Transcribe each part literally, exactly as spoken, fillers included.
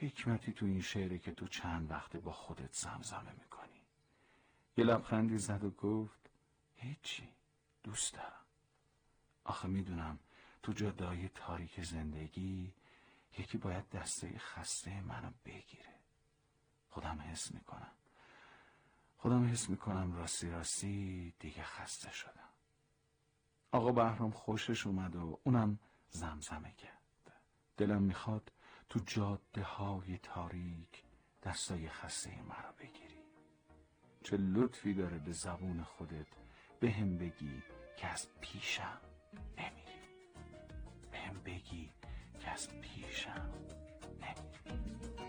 حکمتی تو این شعره که تو چند وقته با خودت زمزمه میکنی. یه لبخندی زد و گفت هیچی، دوست دارم. آخه میدونم تو جاده‌های تاریک زندگی یکی باید دسته خسته منو بگیره. خودم حس میکنم خودم حس میکنم راستی راستی دیگه خسته شدم. آقا بهرام خوشش اومد و اونم زمزمه کرد. دلم میخواد تو جاده های تاریک دستای خسته مرا بگیری. چه لطفی داره به زبون خودت به هم بگی که از پیشم نمیری. به هم بگی که از پیشم نمیری.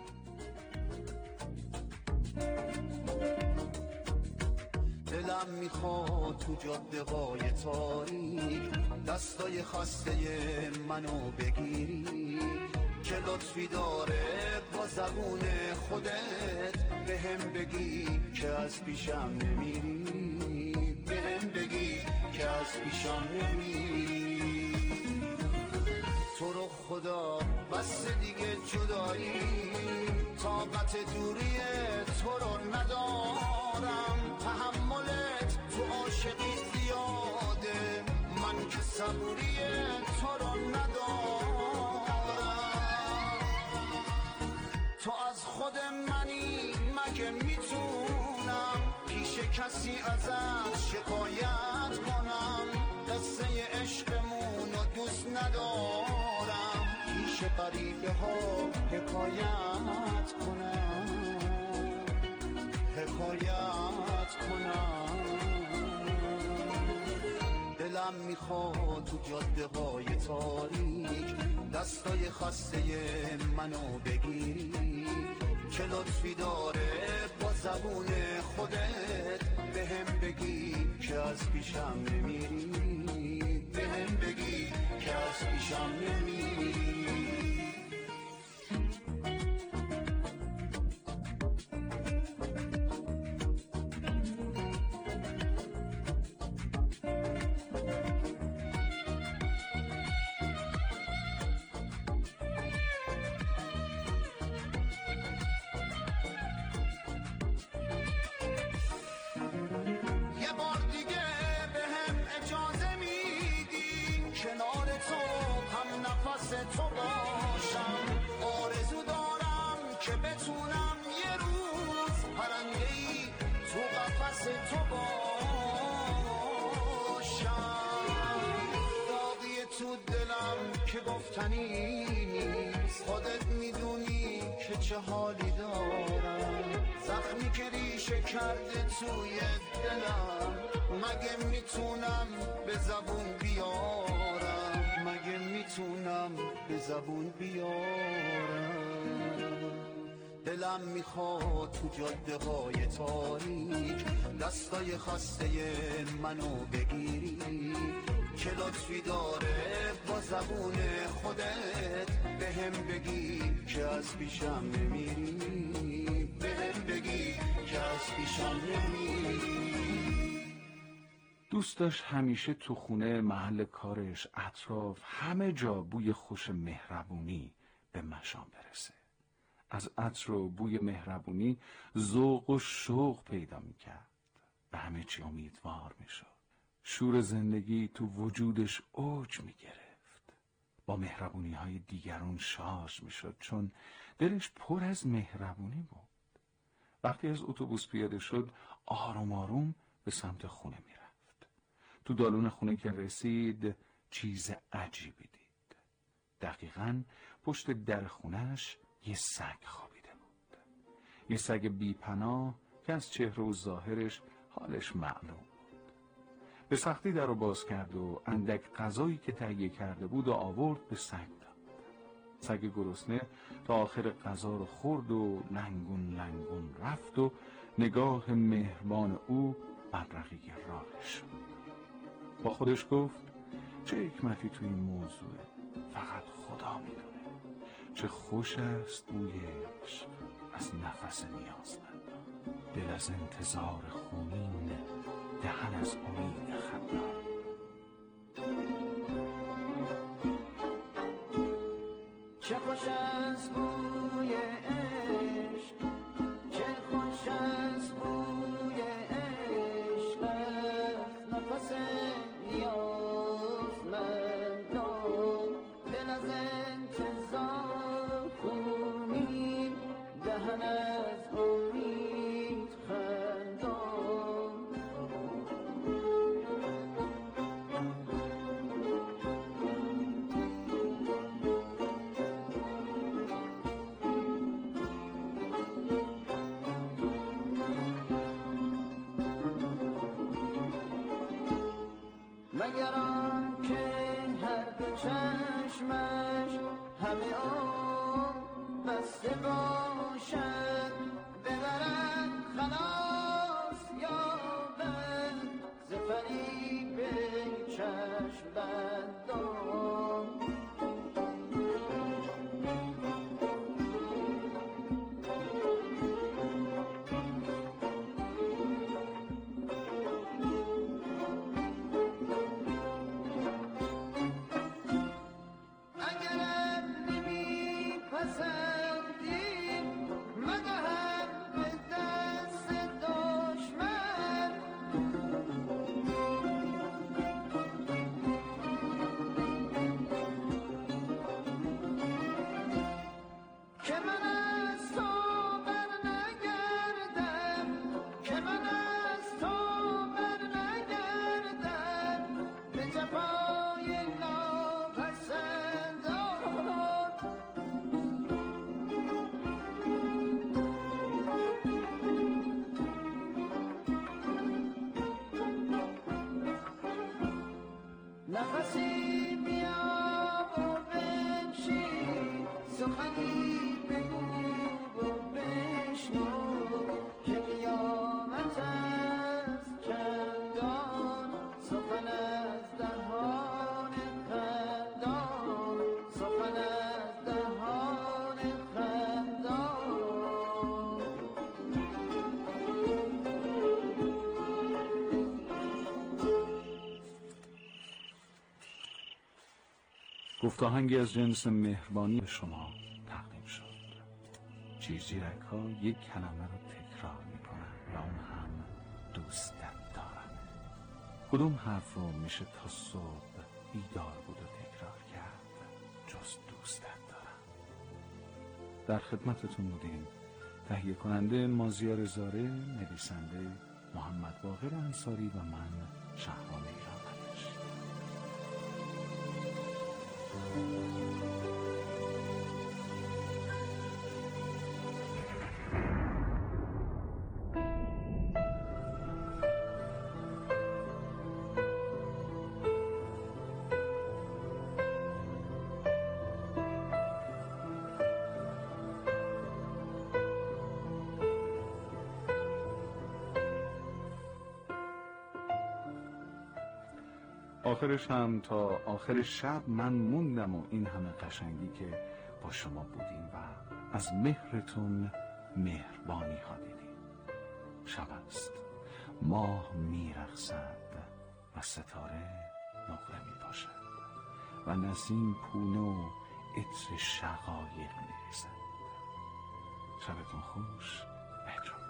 دلم میخواد تو جاده های تاریک دستای خسته منو بگیری. که لطفی داره با زبون خودت به هم بگی که از پیشم نمیری. به هم بگی که از پیشم نمیری. تو رو خدا بس دیگه جدایی، طاقت دوری تو رو ندارم. تحملت تو عاشقی زیاده، من که صبوری تو رو ندارم. تو از خود منی مگه میتونم پیش کسی ازت شکایت کنم؟ قصه عشقمون رو دوست ندارم پیش غریبه ها حکایت کنم حکایت کنم. دلم میخواد تو جاده های تاریک دستای خسته منو بگیری. که لطفی داره با زبون خودت به هم بگی که از پیشم نمیری. به هم بگی که از پیشم نمیری. تو باشم. آرزو دارم که بتونم یه روز پرنده‌ای تو قفس تو باشم. داغی تو دلم که گفتنی نیست، خودت میدونی که چه حالی دارم. زخمی که ریشه کرده توی دلم مگه میتونم به زبون بیارم؟ مگه میتونم به زبون بیارم؟ دلم میخواد تو جاده های تاریک دستای خسته منو بگیری. که لطفی داره با زبون خودت به هم بگی که از پیشم نمیری. به هم بگی که از پیشم نمیری. دوست داشت همیشه تو خونه، محل کارش، اطراف، همه جا بوی خوش مهربونی به مشام برسه. از عطر و بوی مهربونی ذوق و شوق پیدا میکرد. به همه چی امیدوار میشد. شور زندگی تو وجودش اوج میگرفت. با مهربونی های دیگران شاش میشد چون دلش پر از مهربونی بود. وقتی از اتوبوس پیاده شد آروم آروم به سمت خونه میرفت. تو دالون خونه که رسید چیز عجیبی دید. دقیقاً پشت در خونش یه سگ خوابیده بود. یه سگ بی‌پناه که از چهره و ظاهرش حالش معلوم بود. به سختی در رو باز کرد و اندک غذایی که تهیه کرده بود و آورد به سگ داد. سگ گرسنه تا آخر غذا رو خورد و لنگون لنگون رفت و نگاه مهربان او بدرقه راهش شد. با خودش گفت چه حکمتی تو این موضوعه، فقط خدا میدونه. چه خوش است بوی عشق از نفس نیازمندان. دل از انتظار خونین، دهن از امید خندان. چه خوش است بوی مگر آن که هر دو چشمش همه عمر بسته باشد ببرد خلاص یابد ز فریب چشم بندان. نفسی بیا و بنشین سخنی بگو و بشنو که قیامت است چندان سخن از دهان خندان سخن از دهان خندان. گفتاهنگی از جنس مهربانی به شما تقدیم شد. چیزیرک ها یک کلمه رو تکرار می کنن و اون هم دوستت دارم. کدوم حرف رو میشه تا صبح بیدار بود و تکرار کرد جز دوستت دارم. در خدمتتون بودیم. تهیه کننده مازیار زاره، نویسنده محمد باقر انصاری و من شهرام ایرانوش. آخرش هم تا آخر شب من موندم و این همه قشنگی که با شما بودیم و از مهرتون مهربانی ها دیدیم. شب است، ماه میرقصد و ستاره نقره می پاشد و نسیم پونه و عطر شقایق میریزد. شبتون خوش. بدرود.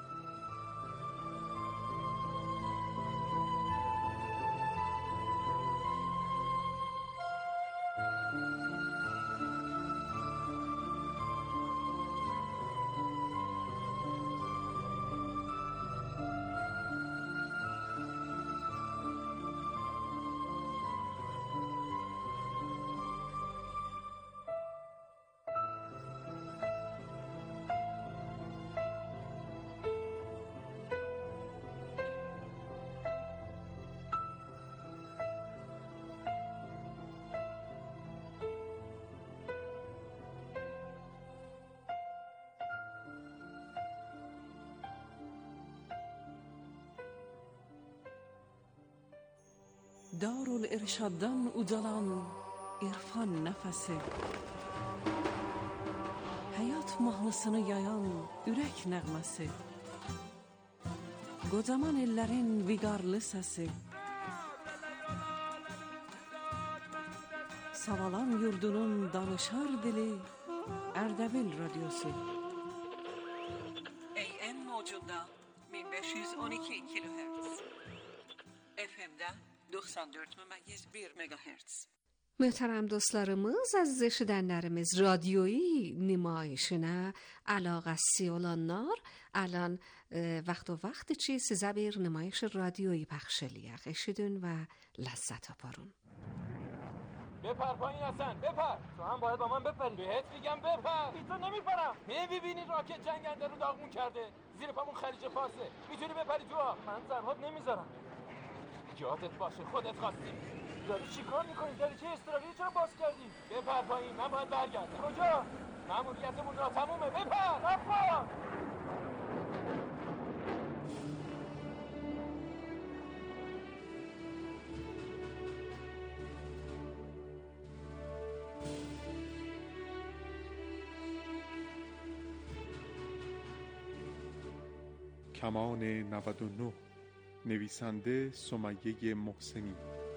Darul-Irshaddan ucalan irfan nəfəsi, həyat mahnısını yayan ürək nəğməsi, qocaman ellərin viqarlı səsi, Savalan yurdunun danışar dili, Ərdəbil radyosu. A M mövcudda bin beş yüz on iki kilohertz, F M'də doksan dörd məmməyiz bir megahertz. محترم dostlarımız, aziz eşidənlərimiz, radyoyu nümayişinə əlaqəsi olanlar الان وقت و وقت چی سیزه بیر نمایش رادیویی پخش eləyək. eşidin و لذت بارون. بپر پایین حسن، بپر. تو هم باید با من بپری. بهت میگم بپر. بیتو نمیپرم. میبینی راکت جنگنده رو داغون کرده. زیر پامون خلیج فارسه. میتونی بپری تو آب. من زرهات نمیذارم. یادت باشه خودت خواستی. داری چی کار میکنی؟ دریچه استرالی چرا باز کردی؟ بپر پایین، من باید برگردم. کجا؟ مأموریتمون ناتمومه. بپر! بپر! کمان نود و نه، نویسنده سمیه محسنی.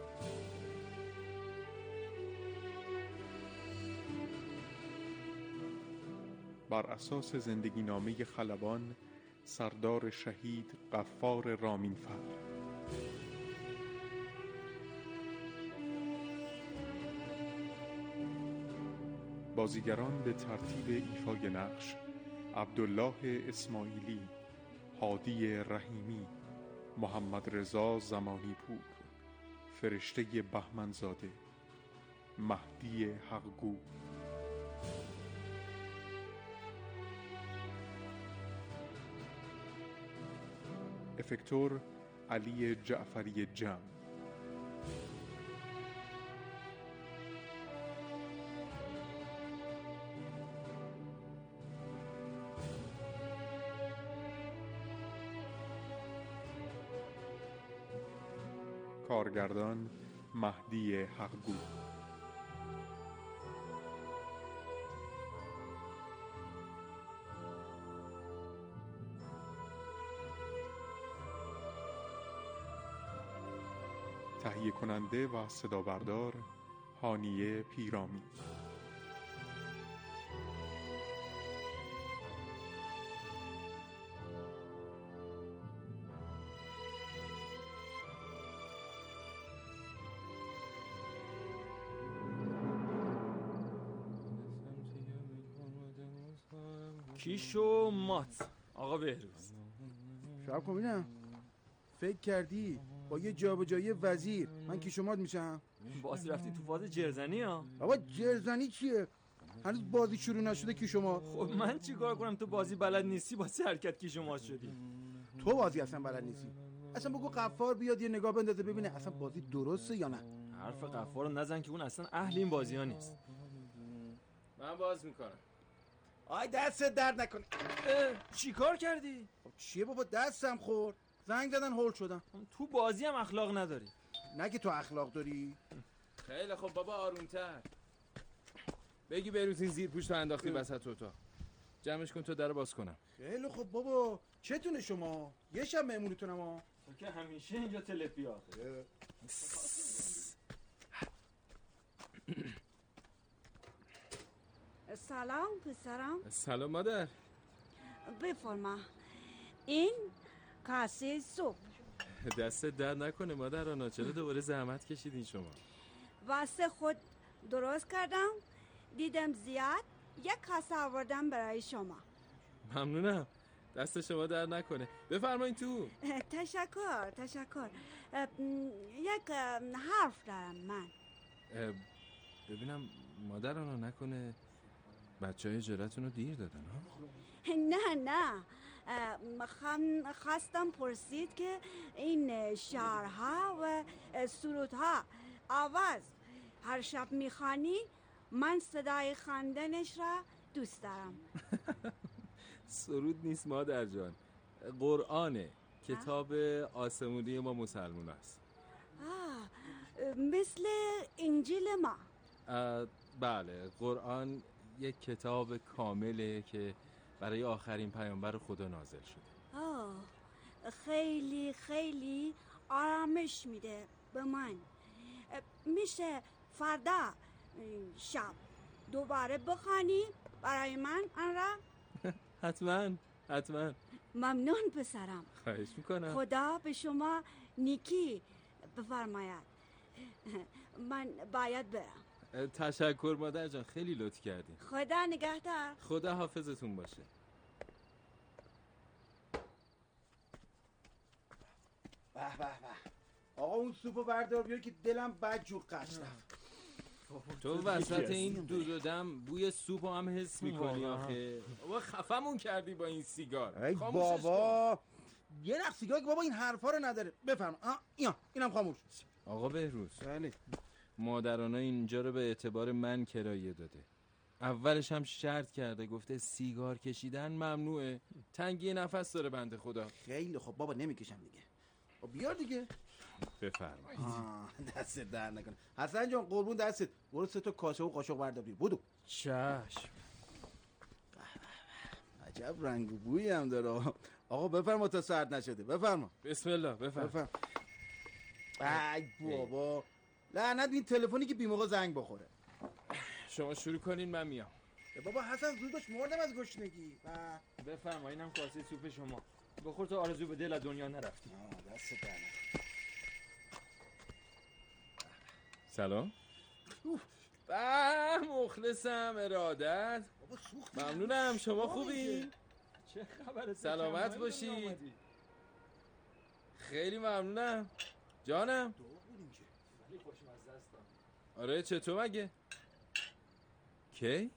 بر اساس زندگی نامه خلبان سردار شهید غفار رامینفر. بازیگران به ترتیب ایفای نقش: عبدالله اسماعیلی، هادی رحیمی، محمد رضا زمانی پور، فرشته بهمنزاده، مهدی حقگو. افکتور علی جعفری جم. کارگردان مهدی حقگو. تهیه کننده و صدا بردار هانیه پیرامی. کیش و مات آقا بهروز. شب کن ببینم. فکر کردی با یه جابجایی وزیر من کیش و مات میشم؟ باز رفتی تو فاز جرزنی ها؟ بابا جرزنی چیه؟ هنوز بازی شروع نشده کیش و مات. خب من چیکار کنم؟ تو بازی بلد نیستی، با سه حرکت کیش و مات شدی. تو بازی اصلا بلد نیستی. اصلا بگو غفار بیاد یه نگاه بندازه ببینه اصلا بازی درسته یا نه. حرف غفار رو نزن که اون اصلا اهل این بازی ها نیست. من باز میکنم. آی دستت درد نکنه. چی کار کردی؟ خب چیه بابا؟ دستم خورد، زنگ زدن هول شدم. تو بازی هم اخلاق نداری. نگه تو اخلاق داری. خیلی خب بابا، آرومتر بگی بروز این زیر پوشت رو انداختی وسط اتاق. جمعش کن تو در باز کنم. خیلی خب بابا، چتونه شما؟ یه شب مهمونتونم ها. تو که همیشه اینجا تلفی آخه. سلام پسرم. سلام مادر. بفرما. این کاسه سوپ. دست درد نکنه مادر. چرا دوباره زحمت کشیدین شما؟ واسه خود درست کردم، دیدم زیاد، یک کاسه آوردم برای شما. ممنونم، دست شما درد نکنه. بفرمایید تو. تشکر تشکر. یک حرف دارم من. ببینم مادر آنها نکنه بچه های اجارتون رو دیر دادن ها؟ نه نه، خم خواستم پرسید که این شعرها و سرودها آواز هر شب میخوانی؟ من صدای خواندنش را دوست دارم. سرود نیست مادر جان، قرآنه، کتاب آسمونی ما مسلمون است. آه، مثل انجیل ما. بله، قرآن یک کتاب کامله که برای آخرین پیامبر خدا نازل شده. آه، خیلی خیلی آرامش میده به من. میشه فردا شب دوباره بخوانی برای من آن را؟ حتما حتما. ممنون پسرم. خواهش میکنم. خدا به شما نیکی بفرماید. من باید برم. تشکر مادر جان، خیلی لطف کردین. خدا نگهدار. خدا حافظتون باشه. به به به. آقا اون سوپو بردار بیار که دلم بد جور قش رفت. تو وسط این دود و دم بوی سوپو هم حس میکنی آخه. بابا خفمون کردی با این سیگار. ای بابا یه نخ سیگار که بابا این حرفا رو نداره. بفرما. اینا اینم خاموش. آقا بهروز، بله. مادرانه اینجا رو به اعتبار من کرایه داده. اولش هم شرط کرده، گفته سیگار کشیدن ممنوعه، تنگی نفس داره بنده خدا. خیلی خب بابا، نمیکشم دیگه. خب بیار دیگه. بفرمایید. دست در نکنه. حسن جان قربون دستت. برو سه تا کاسه و قاشق بردار بیار. بودو. چشم. عجب رنگ و بویی هم داره. آقا بفرما تا سرد نشده. بفرما. بسم الله. بفرما. بفرما. ای بابا، لعنت این تلفنی که بی موقع زنگ بخوره. شما شروع کنین من میام. بابا حسن زود باش، مردم از گشنگی. بفرما، اینم کاسه سوپ شما. بخور تا آرزو به دل از دنیا نرفتی. دست در. سلام. به مخلصم، ارادت. ممنونم. شما خوبی؟ چه خبره؟ سلامت باشید. خیلی ممنونم جانم. ولی خوشمزه هستم. آره چطور مگه؟ کی؟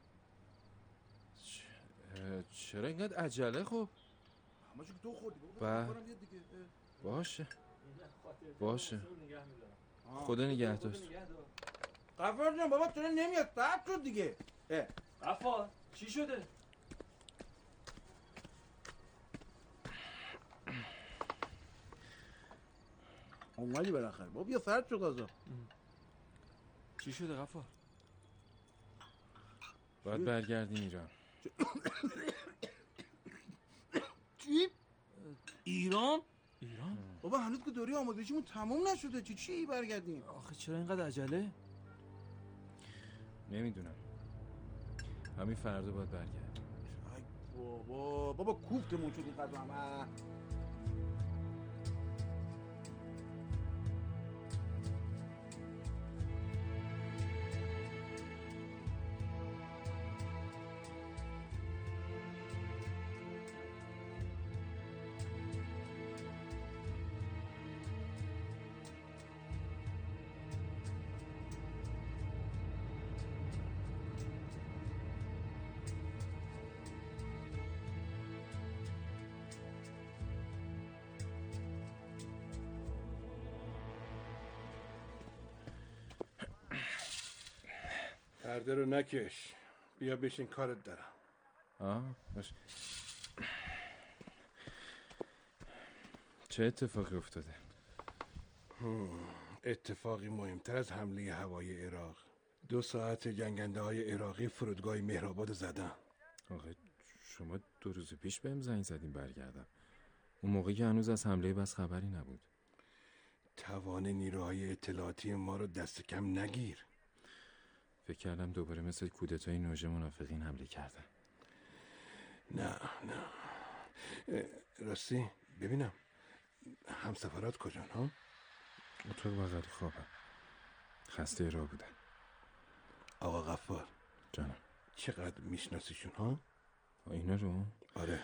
چرا اینقدر عجله؟ خب همه چی که تو خوردی. با... باشه باشه. خدا نگهدار. غفار جان بابا چرا نمیاد؟ ساعت شد دیگه. غفار چی شده؟ اومدی بالاخره. بابا بیا سرد شد غذا. چی شده غفار؟ باید برگردیم ایران. چی؟ ایران؟ ایران؟ بابا هنوز که دوره آمادگیمون تموم نشده. چی چی برگردیم؟ آخه چرا اینقدر عجله؟ نمیدونم. همین فردا باید برگردیم. ای بابا بابا کوفتمون شد این غذا هم. پرده رو نکش. بیا بشین کارت دارم. آه باش. چه اتفاقی افتاده؟ اتفاقی مهمتر از حمله هوایی عراق. دو ساعت جنگنده های عراقی فرودگاه مهرآباد زدن. آخه شما دو روز پیش بهم زنگ زدین برگردم. اون موقع که هنوز از حمله بس خبری نبود. توان نیروهای اطلاعاتی ما رو دست کم نگیر. فکر کردم دوباره مثل کودتای نوژه منافقین حمله کردن. نه نه راستی ببینم همسفرات کجان ها؟ اتاق بغلی خوابم. خسته راه بودن. آقا غفار جانم. چقدر میشناسیشون ها؟ اینا رو؟ آره.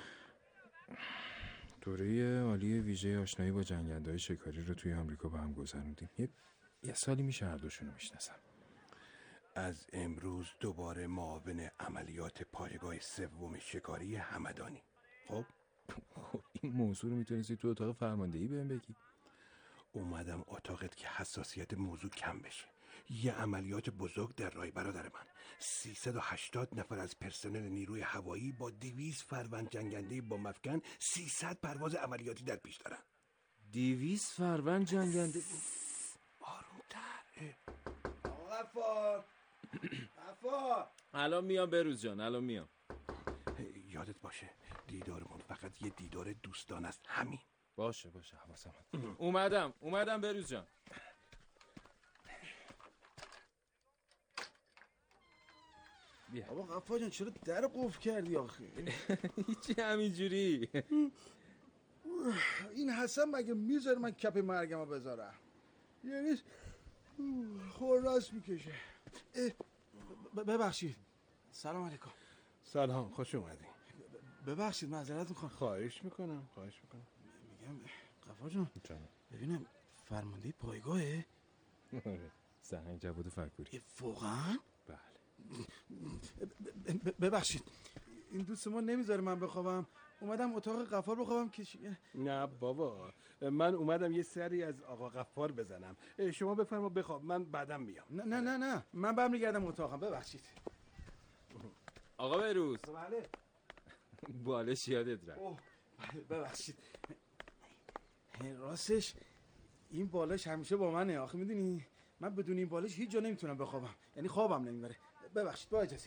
دوره عالی ویژه آشنایی با جنگنده‌های شکاری رو توی آمریکا با هم گذروندیم. یه یه سالی میشه هر دوشون رو میشناسم. از امروز دوباره معاون عملیات پایگاه سوم شکاری همدانی. خب خب این موضوع رو میتونستی تو اتاق فرماندهی بهم بگی. اومدم اتاقت که حساسیت موضوع کم بشه. یه عملیات بزرگ در راه برادر من. سیصد و هشتاد نفر از پرسنل نیروی هوایی با دویست فروند جنگنده با مفکن سیصد پرواز عملیاتی در پیش دارن. دویست فروند جنگنده؟ آرومتر. غفار غفار الان میام بروز جان، الان میام. یادت باشه دیدارمون فقط یه دیدار دوستان است. همین. باشه باشه حواسم هست. اومدم اومدم بروز جان. بیا. بابا غفار جان چرا در قفل کردی آخه؟ هیچی همینجوری. این حسن مگه میذاره من کپ مرگمو بذارم؟ یعنی خورراست میکشه. ببخشید. سلام علیکم. سلام، خوش اومدی. ببخشید معذرت میخوام. خواهش میکنم خواهش میکنم. میگم غفار جان ببینم فرمانده پایگاهه؟ سرهنگ جواد فکوری. واقعا؟ بله. ببخشید این دوست ما نمیذاره من بخوابم. اومدم اتاق غفار بخوابم که نه بابا، من اومدم یه سری از آقا غفار بزنم. شما بفرما بخواب، من بعدم میام. نه نه نه نه من برمیگردم اتاقم. ببخشید آقا بهروز. بله. بالش یادت رفت. اوه بله ببخشید. راستش این بالش همیشه با منه. آخه میدونی من بدون این بالش هیچ جا نمیتونم بخوابم، یعنی خوابم نمیبره. ببخشید با اجازه.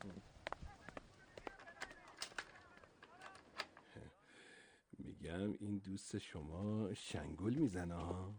میگم این دوست شما شنگول میزنه ها.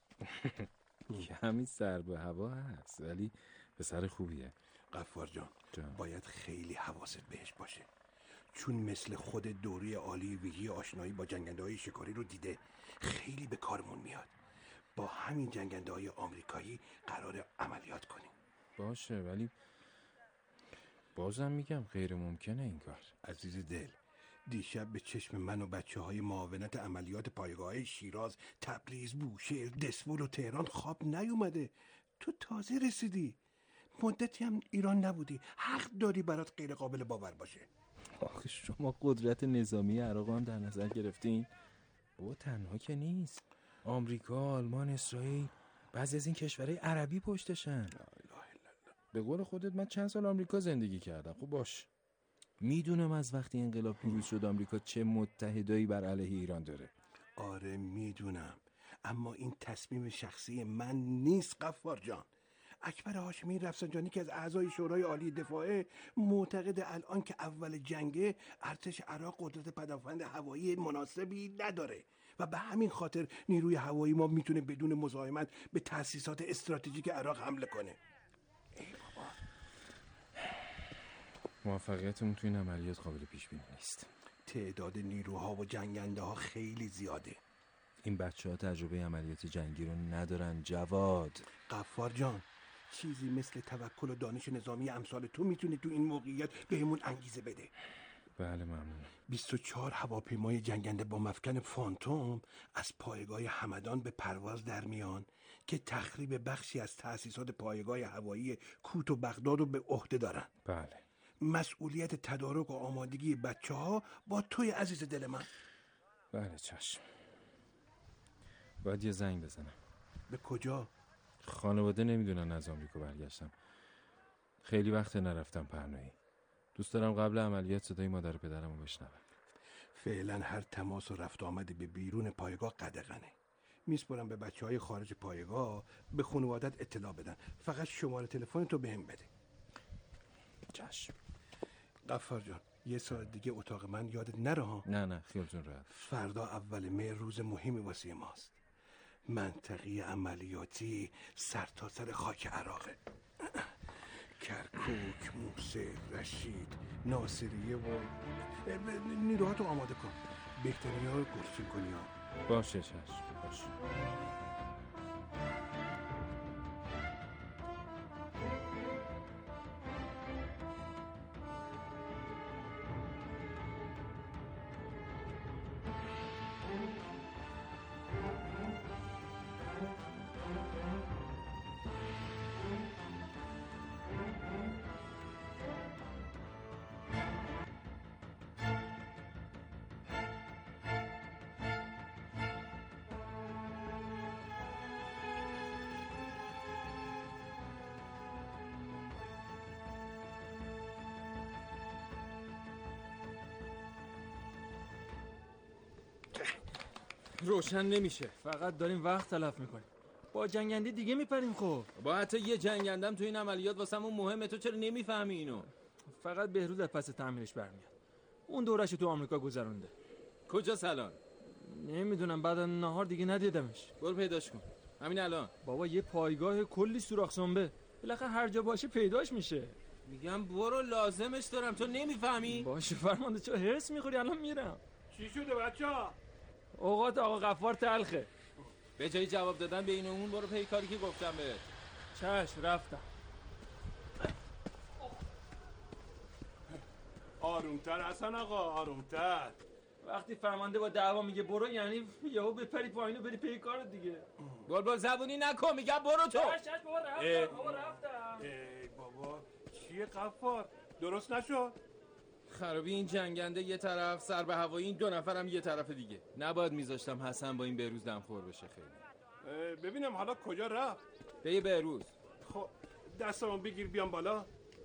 کمی سر به هوا هست ولی پسر خوبیه. غفار جان, جان باید خیلی حواست بهش باشه، چون مثل خود دوره عالی ویژه آشنایی با جنگنده های شکاری رو دیده. خیلی به کارمون میاد. با همین جنگنده های آمریکایی قرار عملیات کنیم. باشه ولی بازم میگم غیر ممکنه این کار. عزیز دل، دیشب به چشم من و بچه های معاونت عملیات پایگاه شیراز، تبریز، بوشهر، دسفول و تهران خواب نیومده. تو تازه رسیدی، مدتی هم ایران نبودی، حق داری برات غیر قابل باور باشه. آخه شما قدرت نظامی عراق هم در نظر گرفتین؟ بابا تنها که نیست، آمریکا، آلمان، اسرائیل، بعضی از این کشورهای عربی پشتشن. به قول خودت من چند سال آمریکا زندگی کردم. خب باش، میدونم از وقتی انقلاب پیروز شد آمریکا چه متحدایی بر علیه ایران داره. آره میدونم، اما این تصمیم شخصی من نیست غفار جان. اکبر هاشمی رفسنجانی که از اعضای شورای عالی دفاع معتقد الان که اول جنگه ارتش عراق قدرت پدافند هوایی مناسبی نداره و به همین خاطر نیروی هوایی ما میتونه بدون مزاحمت به تأسیسات استراتژیک عراق حمله کنه. ای بابا، موفقیتمون تو این عملیات قابل پیش بینی نیست. تعداد نیروها و جنگنده ها خیلی زیاده. این بچه ها تجربه عملیات جنگی رو ندارن جواد. غفار جان، چیزی مثل توکل و دانش نظامی امثال تو میتونه تو این موقعیت بهمون انگیزه بده. بله ممنون. بیست و چهار هواپیمای جنگنده با مفکن فانتوم از پایگاه همدان به پرواز در میان که تخریب بخشی از تأسیسات پایگاه هوایی کوت و بغداد رو به عهده دارن. بله. مسئولیت تدارک و آمادگی بچه ها با توی عزیز دل من. بله چشم. باید یه زنگ بزنم. به کجا؟ خانواده نمیدونن از آمریکا برگشتم. خیلی وقت نرفتم پهنایی. دوست دارم قبل عملیات صدای مادر پدرم رو بشنوم. فعلا هر تماس و رفت آمد به بیرون پایگاه قدغنه. میسپرم به بچه های خارج پایگاه به خانوادت اطلاع بدن. فقط شماره تلفن تو بهم بده. چشم. غفار جان، یه ساعت دیگه اتاق من یادت نره ها؟ نه نه خیالتون راحت. فردا اول مهر روز مهمی واسه ماست. منطقه عملیاتی سر تا سر خاک عراقه. کرکوک، موسی، رشید، ناصریه و نیروهاتو آماده کن. بهترین ها رو گرسون کنی ها. باشه چشم باشه. روشن نمیشه، فقط داریم وقت تلف میکنیم. با جنگنده دیگه میپریم. خب با حتی یه جنگندم تو این عملیات واسمون مهمه. تو چرا نمیفهمی اینو؟ فقط بهروز از پس تعمیرش برمیاد. اون دورش تو آمریکا گذرونده. کجا سالان؟ نمیدونم، بعد از نهار دیگه ندیدمش. برو پیداش کن همین الان. بابا یه پایگاه کلی سوراخ سنبه، بالاخره هر جا باشه پیداش میشه. میگم برو، لازمش دارم. تو نمیفهمی؟ باشه فرمانده، چرا هرس میخوری؟ الان میرم. چی شده بچه‌ها؟ اوقات آقا غفار تلخه. به جای جواب دادن به این و اون برو پی کاری که گفتم بهت. چشم رفتم. آرومتر حسن آقا، آرومتر. وقتی فرمانده با دعوا میگه برو، یعنی یهو بپری پایین و بری پی کار دیگه. بول بول زبونی نکن، میگم برو تو. چش چش بابا رفتم. بابا رفتم. ای بابا چیه غفار؟ درست نشد؟ خرابی این جنگنده یه طرف، سر به هوایی این دو نفرم یه طرف دیگه. نباید میذاشتم حسن با این بهروز دمخور بشه. خیلی ببینم حالا کجا رفت؟ به یه بهروز. خب دستمو بگیر بیام بالا.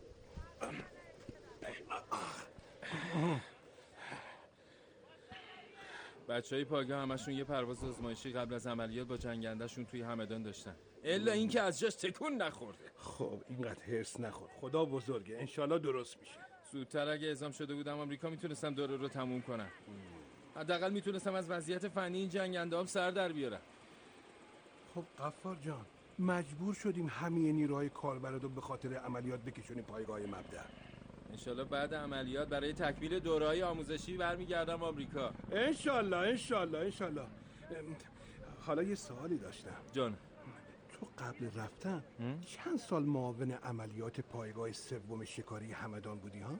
بچه های پایگاه همشون یه پرواز آزمایشی قبل از عملیات با جنگندهشون توی همدان داشتن، الا این که از جاش تکون نخورده. خب اینقدر هرس نخور، خدا بزرگه، انشالله درست میشه. زودتر اگه اعزام شده بودم آمریکا میتونستم دوره رو تموم کنم. حداقل میتونستم از وضعیت فنی این جنگنده هم سر در بیارم. خب غفار جان، مجبور شدیم همه نیروهای کاربرد رو به خاطر عملیات بکشونیم پایگاه مبدأ. انشالله بعد عملیات برای تکمیل دوره‌های آموزشی برمیگردم آمریکا. انشالله انشالله انشالله. حالا یه سوالی داشتم. جان، تو قبل رفتن چند سال معاون عملیات پایگاه سوم شکاری همدان بودی ها؟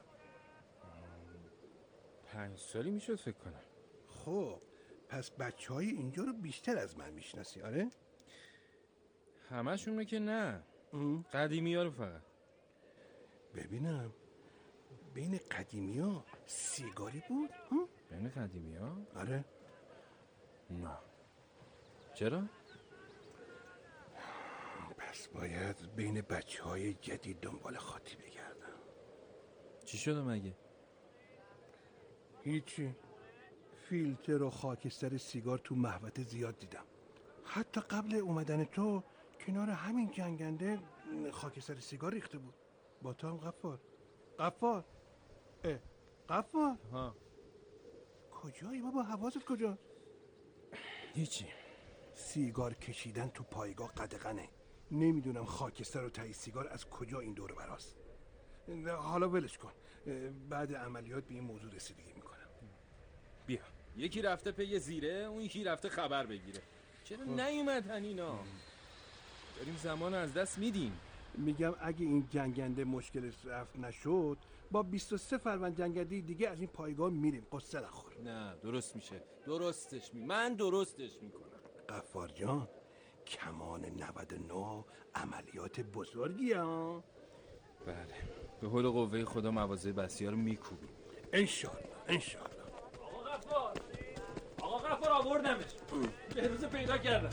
پنج سالی میشد فکر کنم. خب پس بچه های اینجا رو بیشتر از من میشناسی آره؟ همشون رو که نه، قدیمی ها رو فقط. ببینم بین قدیمی ها سیگاری بود؟ ها؟ بین قدیمی ها؟ آره. نه. چرا؟ پس باید بین بچه های جدید دنبال خاطی بگردم. چی شده مگه؟ هیچی. فیلتر و خاکستر سیگار تو محوطه زیاد دیدم. حتی قبل اومدن تو کنار همین جنگنده خاکستر سیگار ریخته بود. با تو هم غفار. غفار اه غفار ها کجایی بابا؟ حواست کجا؟ هیچی. سیگار کشیدن تو پایگاه قدغنه. نمیدونم خاکستر و تایی سیگار از کجا این دور براست. حالا ولش کن، بعد عملیات به این موضوع رسیدگی میکنم. بیا، یکی رفته پی زیره، اون یکی رفته خبر بگیره. چرا نیومدن اینا؟ داریم زمان از دست میدیم. میگم اگه این جنگنده مشکلش رفت نشد با بیست و سه فروند جنگنده دیگه از این پایگاه میریم. قصه نخور. نه درست میشه، درستش می من درستش میکنم. غفار جان، کمان نود و نه عملیات بزرگی ها. بله، به حول قوه خدا مواضع بسیار رو میکوبیم انشالله انشالله. آقا غفار، آقا غفار آوردمش. بهروز پیدا کردم.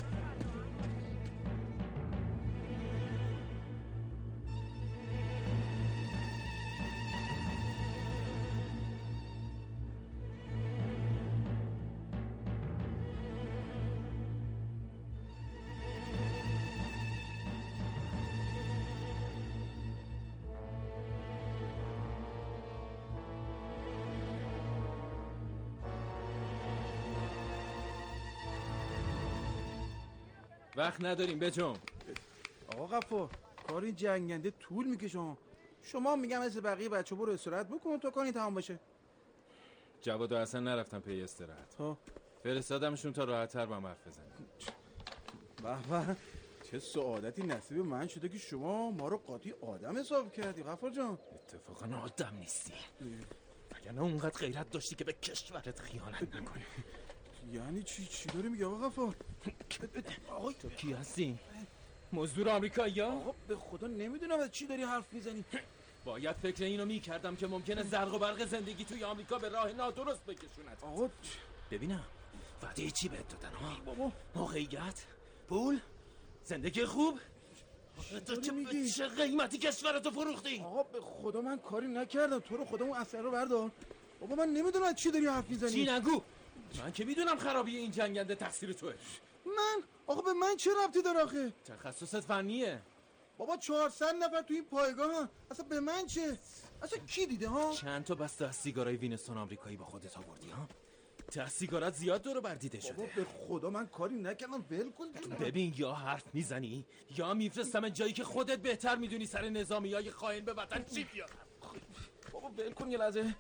وقت نداریم بجم. آقا غفار، کار این جنگنده طول میکشه. شما میگم مثل بقیه بچه برو استراحت بکن تا کاری تمام باشه. جواد و حسن نرفتن پی استراحت. ها فرستادمشون تا راحت تر با هم حرف بزنن. به به، چه سعادتی نصیب من شده که شما ما رو قاطی آدم حساب کردی غفار جان. اتفاقا آدم نیستی، وگرنه اونقدر غیرت داشتی که به کشورت خیانت نکنی. یعنی چی چی داری میگه آقا غفار؟ آقای تو کی هستی؟ مزدور آمریکایی ها؟ آقا به خدا نمیدونم از چی داری حرف میزنی. باید فکر اینو میکردم که ممکنه زرق و برق زندگی توی آمریکا به راه نادرست بکشوند. آقا ببینم وعده چی بهت دادن ها؟ بابا موقعیت، پول، زندگی خوب. تو چه میگی؟ چه قیمتی کشورتو فروختی؟ آقا به خدا من کاری نکردم. تو رو خدا اون اثر رو بردار. بابا من نمیدونم از چی داری حرف میزنی. چی نگو؟ من که میدونم خرابی این جنگنده تقصیر توه. من؟ آقا به من چه ربطی داره آخه؟ تخصصت فنیه. بابا چهارصد نفر تو این پایگاه هم. اصلا به من چه؟ اصلا کی دیده ها؟ چند تا بسته از سیگارای وینستون آمریکایی با خودت آوردی ها؟ تا سیگارات زیاد دور بر دیده شده. بابا به خدا من کاری نکردم، ول کن. ببین یا حرف میزنی یا میفرستم جایی که خودت بهتر میدونی سر نظامیای خائن به وطن چی بیارم. بابا ول کن یه لحظه.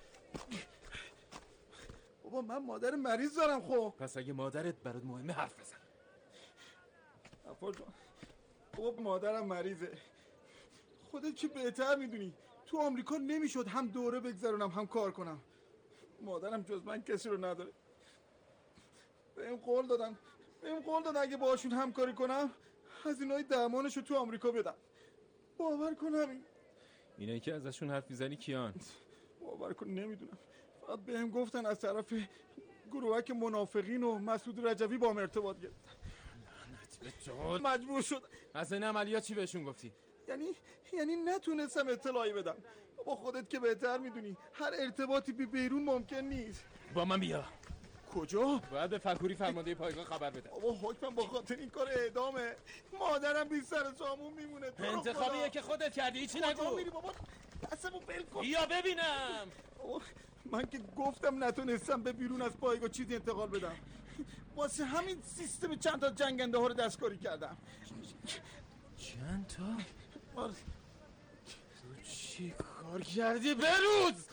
بابا من مادر مریض دارم. خب پس اگه مادرت برات مهمه حرف بزن. غفار جان، بابا مادرم مریضه. خودت که بهتر میدونی تو آمریکا نمیشد هم دوره بگذرونم هم کار کنم. مادرم جز من کسی رو نداره. بهم قول دادن بهم قول دادن اگه باهاشون همکاری کنم هزینه‌های درمانشو تو آمریکا بدم. باور کن همین. اینایی که ازشون حرف میزنی کیان؟ باور کن نمیدونم. فقط بهم گفتن از طرف گروهک منافقین و مسعود رجوی با هم ارتباط گرفتن. لعنت به تو. مجبور شد. از این عملیات چی بهشون گفتی؟ یعنی یعنی نتونستم اطلاعی بدم. با خودت که بهتر میدونی هر ارتباطی به بیرون ممکن نیست. با من بیا. کجا؟ باید به فکوری فرمانده پایگاه خبر بدم. بابا حکمم با خاطر این کار اعدامه. مادرم بی سر سامون میمونه. انتخابیه که خودت کردی، هیچی نگو. کجا میری بابا؟ دستمو بل کن. بیا ببینم. من که گفتم نتونستم به بیرون از پایگاه چیزی انتقال بدم. واسه همین سیستم چند تا جنگنده ها رو دستکاری کردم. چند تا؟ تو چی کار کردی بروز؟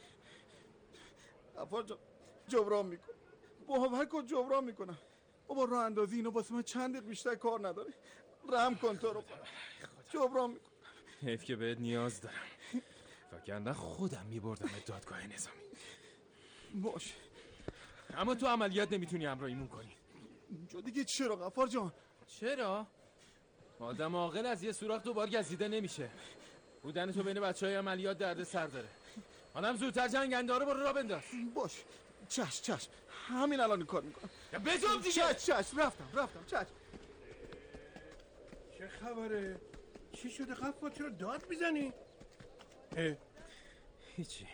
غفار جان جبران میکن. باور کن جبران میکنم. بابا راه اندازی اینا واسه من چند دقیقه بیشتر کار نداره. رحم کن تو رو. جبران میکن. حیف که بهت نیاز دارم. وگرنه خودم میبردم دادگاه نظامی. باشه. اما تو عملیات نمیتونی همراهیمون کنی. اینجا دیگه چرا غفار جان؟ چرا؟ آدم عاقل از یه سوراخ دوبار گزیده نمیشه. بودن تو بین بچهای عملیات درد سر داره. آدم زودتر جنگنده ها رو برو را بنداز. باش. چشم چشم. همین الان کار میکنم. بجام دیگه. چشم چشم رفتم رفتم چشم. چه خبره؟ چی شده غفار؟ چرا داد میزنی؟ هیچی.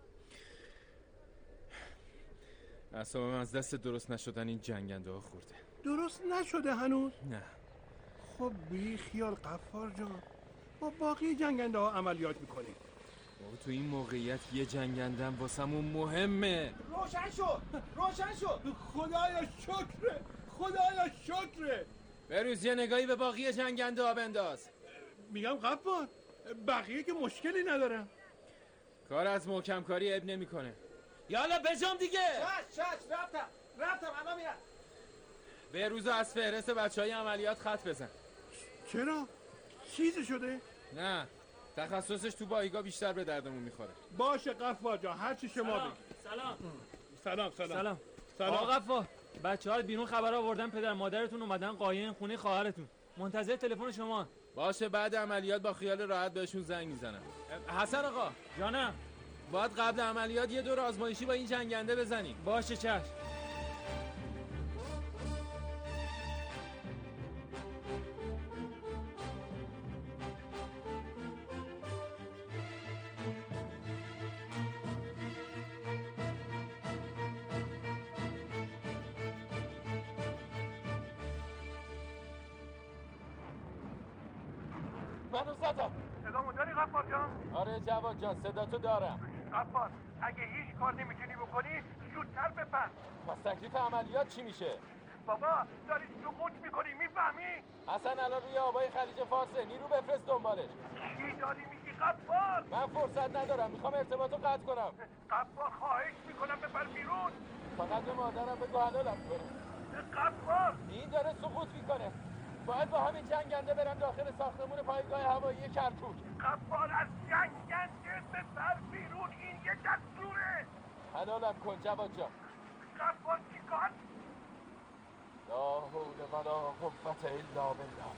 اعصابم از دست درست نشدن این جنگنده ها خورده. درست نشده هنوز؟ نه. خب بی خیال غفار جان، با باقی جنگنده ها عملیات میکنیم. بابا تو این موقعیت یه جنگندم واسمون مهمه. روشن شد روشن شد. خدایا شکره خدایا شکره. بروز یه نگاهی به باقی جنگنده ها بنداز. میگم غفار بقیه که مشکلی ندارم. کار از محکم کاری اب نمی کنه. یالا بجام دیگه. چش چش رفتم رفتم الان میرم. بروز از فهرست بچه های عملیات خط بزن. چرا؟ چیزی شده؟ نه تخصصش تو بایگاه بیشتر به دردمون میخوره. باشه غفار جان هر چی شما بگید. سلام سلام سلام سلام سلام. آقا غفار بچه ها بیرون خبر آوردن پدر مادرتون اومدن قایم خونه خواهرتون. منتظر تلفن شما. باشه بعد عملیات با خیال راحت بهشون زنگ میزنم. حسن آقا جانم. باید قبل عملیات یه دور آزمایشی با این جنگنده بزنیم. باشه چشم. منو زدم. صدامو داری غفار جان؟ آره جواد جان صدا تو دارم. غفار اگه هیچ کار نمیتونی بکنی زودتر بپر. پس تکلیف عملیات چی میشه؟ بابا داری سقوط میکنی میفهمی؟ حسن الان روی آبای خلیج فارسه، نیرو بفرست دنبالش. چی داری میگی غفار؟ من فرصت ندارم، میخوام ارتباطو قطع کنم. غفار خواهش میکنم بپر بیرون. فقط به مادرم بگو حلالم کنه. غفار این داره سقوط میکنه. باید با همین جنگنده برم داخل ساختمون پایگاه هوایی کرکوک. غفار از جنگنده بپر بیرون، این یه دستوره. حلالم کن جواد جان. غفار چی کار؟ لا حول ولا قوة الا بالله.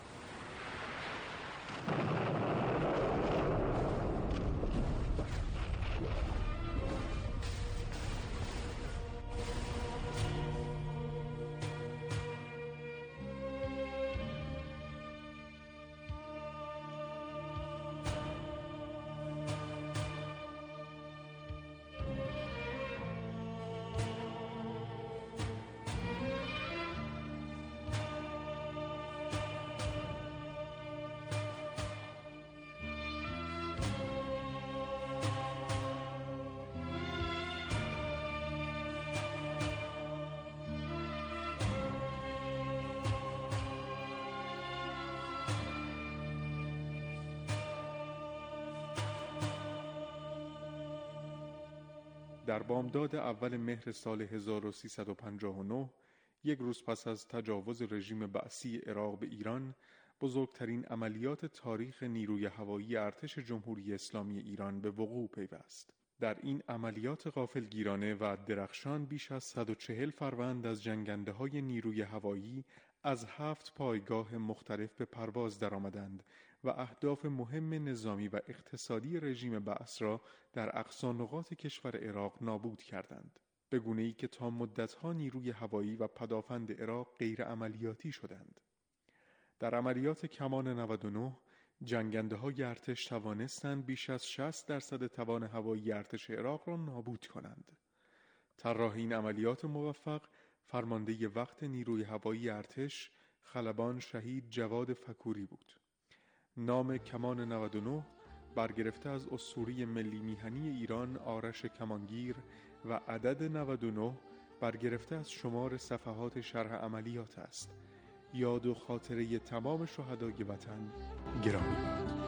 در بامداد اول مهر سال هزار و سیصد و پنجاه و نه، یک روز پس از تجاوز رژیم بعثی عراق به ایران، بزرگترین عملیات تاریخ نیروی هوایی ارتش جمهوری اسلامی ایران به وقوع پیوست. در این عملیات غافلگیرانه و درخشان بیش از صد و چهل فروند از جنگنده‌های نیروی هوایی از هفت پایگاه مختلف به پرواز درآمدند و اهداف مهم نظامی و اقتصادی رژیم بعث را در اقصا نقاط کشور عراق نابود کردند، به گونه‌ای که تا مدت‌ها نیروی هوایی و پدافند عراق غیر عملیاتی شدند. در عملیات کمان نود و نه جنگنده های ارتش توانستند بیش از شصت درصد توان هوایی ارتش عراق را نابود کنند. طراح این عملیات موفق فرمانده وقت نیروی هوایی ارتش خلبان شهید جواد فکوری بود. نام کمان نود و نه برگرفته از اسطوره ملی میهنی ایران آرش کمانگیر و عدد نود و نه برگرفته از شمار صفحات شرح عملیات است. یاد و خاطره تمام شهدای وطن گرامی باد.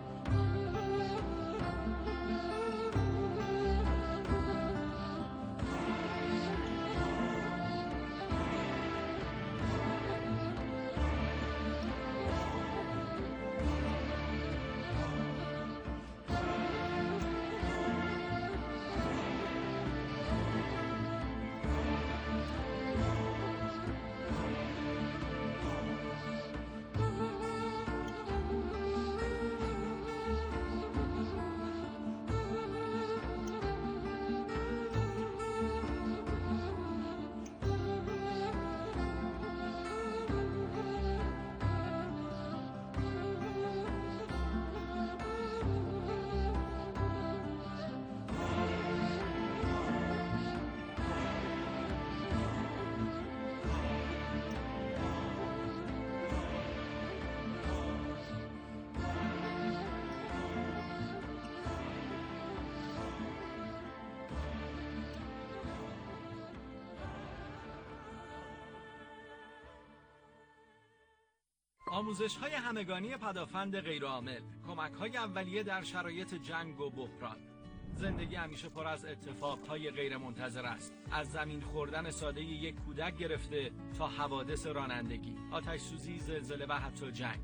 آموزش‌های همگانی پدافند غیرعامل، کمک‌های اولیه در شرایط جنگ و بحران. زندگی همیشه پر از اتفاق‌های غیرمنتظره است. از زمین خوردن ساده یک کودک گرفته تا حوادث رانندگی، آتش سوزی، زلزله و حتی جنگ.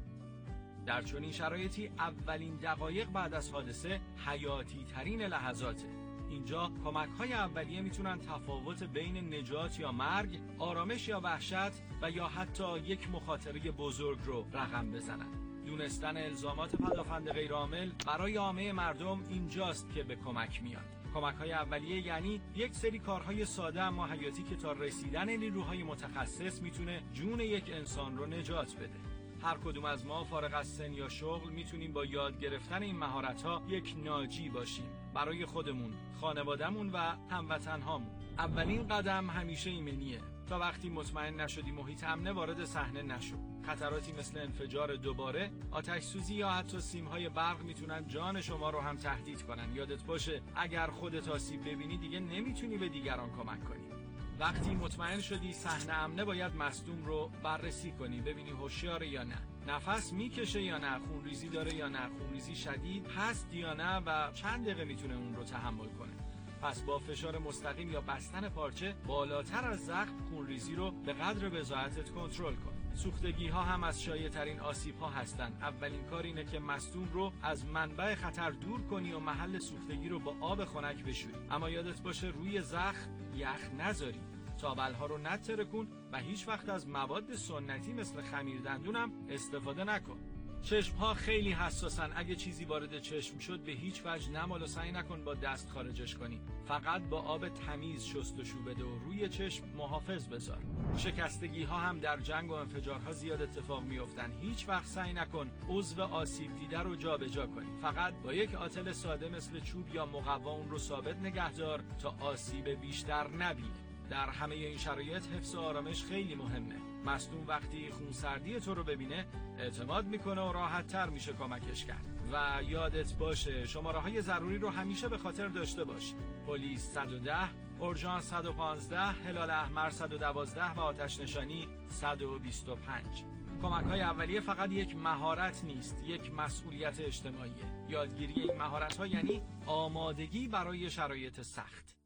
در چنین شرایطی اولین دقایق بعد از حادثه حیاتی ترین لحظاته. اینجا کمک‌های اولیه میتونن تفاوت بین نجات یا مرگ، آرامش یا وحشت و یا حتی یک مخاطره بزرگ رو رقم بزنن. دونستن الزامات پدافند غیرعامل برای عامه مردم اینجاست که به کمک میاد. کمک‌های اولیه یعنی یک سری کارهای ساده اما حیاتی که تا رسیدن نیروهای متخصص میتونه جون یک انسان رو نجات بده. هر کدوم از ما فارغ از سن یا شغل میتونیم با یاد گرفتن این مهارت‌ها یک ناجی باشیم برای خودمون، خانواده‌مون و هموطن‌هامون. اولین قدم همیشه ایمنیه. تا وقتی مطمئن نشدی محیط امنه وارد صحنه نشو. خطراتی مثل انفجار دوباره، آتش سوزی یا حتی سیم‌های برق میتونن جان شما رو هم تهدید کنن. یادت باشه اگر خودت آسیب ببینی دیگه نمیتونی به دیگران کمک کنی. وقتی مطمئن شدی صحنه امنه باید مصدوم رو بررسی کنی، ببینی هوشیاره یا نه، نفس میکشه یا نه، خونریزی داره یا نه، خونریزی شدید هست یا نه و چند دقیقه میتونه اون رو تحمل کنه. پس با فشار مستقیم یا بستن پارچه بالاتر از زخم خونریزی رو به قدر بضاعتت کنترل کن. سوختگی ها هم از شایع ترین آسیب ها هستن. اولین کار اینه که مصدوم رو از منبع خطر دور کنی و محل سوختگی رو با آب خنک بشوری. اما یادت باشه روی زخم یخ نذاری. تابل ها رو نترکون و هیچ وقت از مواد سنتی مثل خمیر دندون هم استفاده نکن. چشم ها خیلی حساسن. اگه چیزی وارد چشم شد به هیچ وجه نمال و سعی نکن با دست خارجش کنی. فقط با آب تمیز شستشو بده و روی چشم محافظ بذار. شکستگی ها هم در جنگ و انفجارها زیاد اتفاق میافتن. هیچ وقت سعی نکن عضو آسیب دیده رو جابجا کنی. فقط با یک آتل ساده مثل چوب یا مقوا اون رو ثابت نگه دار تا آسیب بیشتر نبینه. در همه این شرایط حفظ و آرامش خیلی مهمه. مصدوم وقتی خونسردی تو رو ببینه اعتماد میکنه و راحت تر میشه کمکش کرد. و یادت باشه شماره های ضروری رو همیشه به خاطر داشته باش. پلیس صد و ده، اورژانس صد و پانزده، هلال احمر صد و دوازده و آتش نشانی صد و بیست و پنج. کمک های اولیه فقط یک مهارت نیست، یک مسئولیت اجتماعیه. یادگیری این مهارت ها یعنی آمادگی برای شرایط سخت.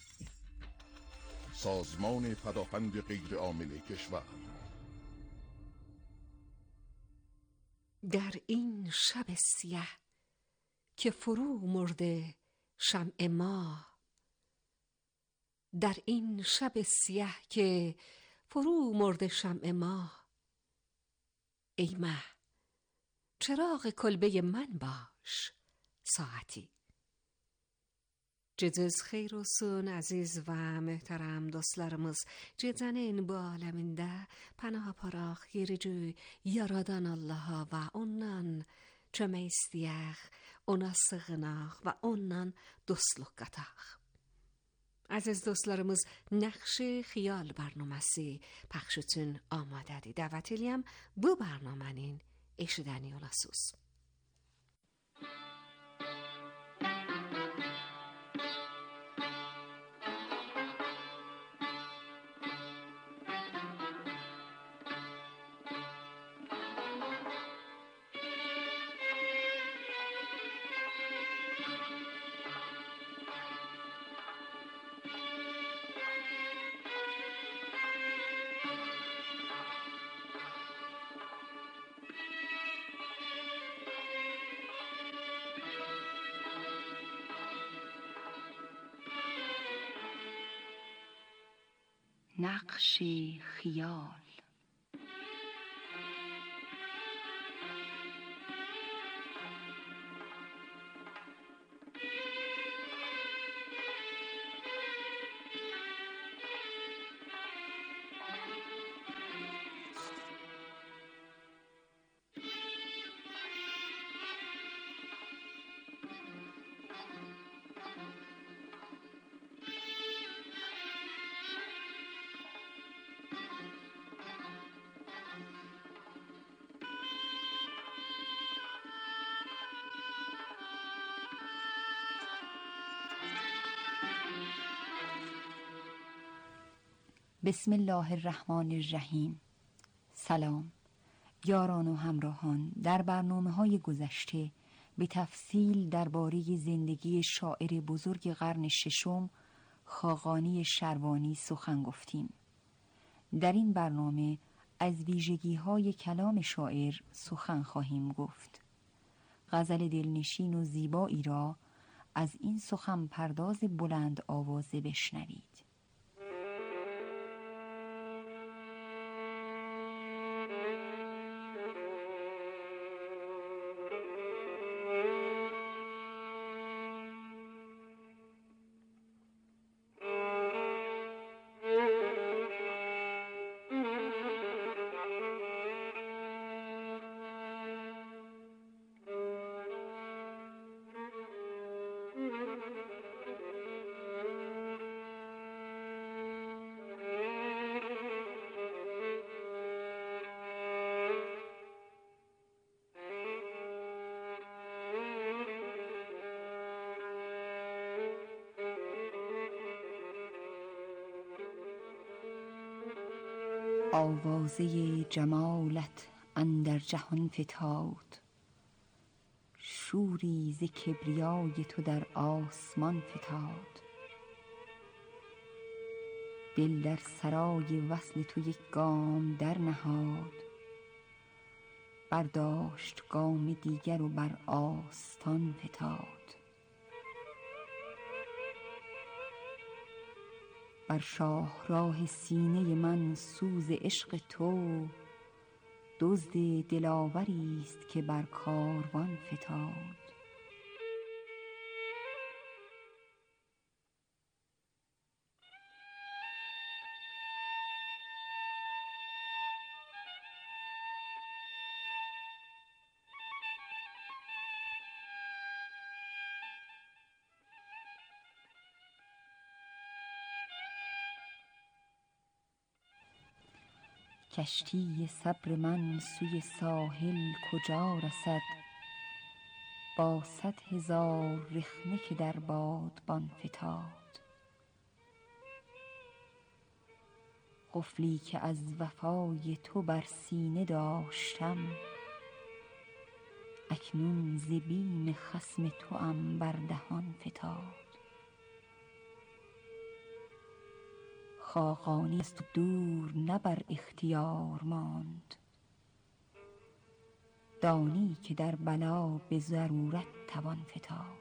سازمان پدافند غیرعامل کشور. در این شب سیه که فرو مرده شمع ما، در این شب سیه که فرو مرده شمع ما، ای مه چراغ کلبه من باش ساعتی. Cediz xeyir olsun əziz və möhtərəm dostlarımız. Cedzənin bu aləmində pənah aparaq, yerici yaradan Allaha və ondan kömək istəyək, ona sığınaq və ondan dostluq qataq. Əziz dostlarımız, Nəqşi Xiyal برنامه‌si پخش üçün آمادədir. Dəvət eləyəm bu برنامه‌nin eşidəni olasınız. نقش خیال. بسم الله الرحمن الرحیم. سلام یاران و همراهان. در برنامه‌های گذشته به تفصیل درباره زندگی شاعر بزرگ قرن ششم خاقانی شروانی سخن گفتیم. در این برنامه از ویژگی‌های کلام شاعر سخن خواهیم گفت. غزل دلنشین و زیبایی را از این سخن پرداز بلند آوازه بشنوید. آوازه جمالت اندر جهان فتاد، شوری ز کبریای تو در آسمان فتاد. دل در سرای وصل تو یک گام در نهاد، برداشت گام دیگر و بر آستان فتاد. بر شاهراه سینه من سوز عشق تو، دزد دلاوری است که بر کاروان فتاد. کشتی صبر من سوی ساحل کجا رسد، با صد هزار رخنه که در بادبان فتاد. قفلی که از وفای تو بر سینه داشتم، اکنون ز بیم خصم توام بر دهان فتاد. خاقانی است و دور نه بر اختیار ماند، دانی که در بلا به ضرورت توان فتاد.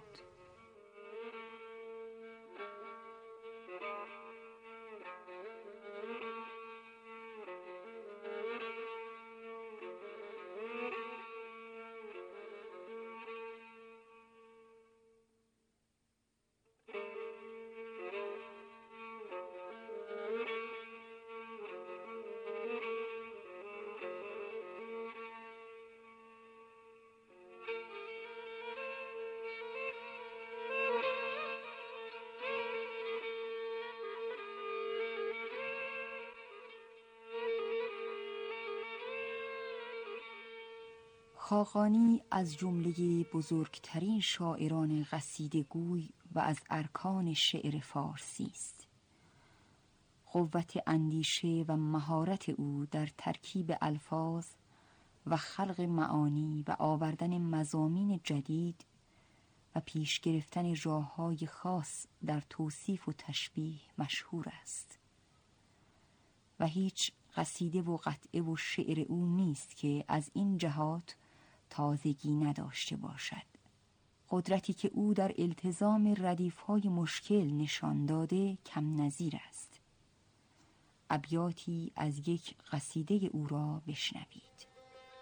خاقانی از جمله بزرگترین شاعران قصیده‌گوی و از ارکان شعر فارسی است. قوت اندیشه و مهارت او در ترکیب الفاظ و خلق معانی و آوردن مضامین جدید و پیش گرفتن راه‌های خاص در توصیف و تشبیه مشهور است و هیچ قصیده و قطعه و شعر او نیست که از این جهات تازگی نداشته باشد. قدرتی که او در التزام ردیف‌های مشکل نشان داده کم نظیر است. ابیاتی از یک قصیده او را بشنوید.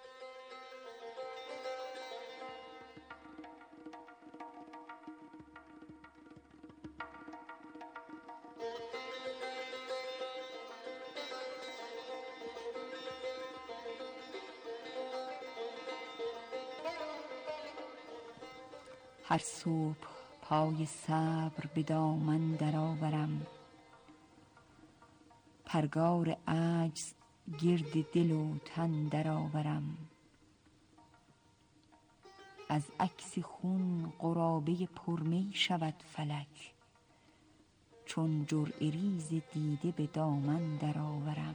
هر صبح پای صبر به دامن درآورم، پرگار عجز گرد دل و تن درآورم. از عکس خون قرابه پرمی شود فلک، چون جرعه ریز دیده به دامن درآورم.